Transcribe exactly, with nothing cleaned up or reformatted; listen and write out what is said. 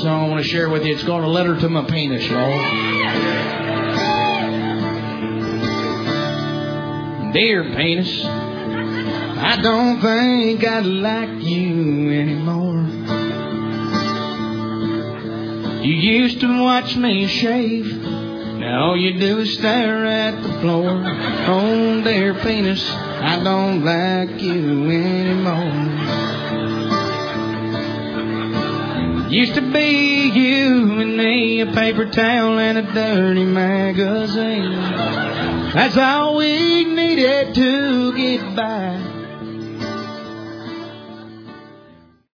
song I want to share with you. It's called A Letter to My Penis, Lord. Dear penis, I don't think I'd like you anymore. You used to watch me shave. Now all you do is stare at the floor. Oh, dear penis, I don't like you anymore. Used to be you and me, a paper towel and a dirty magazine. That's all we needed to get by.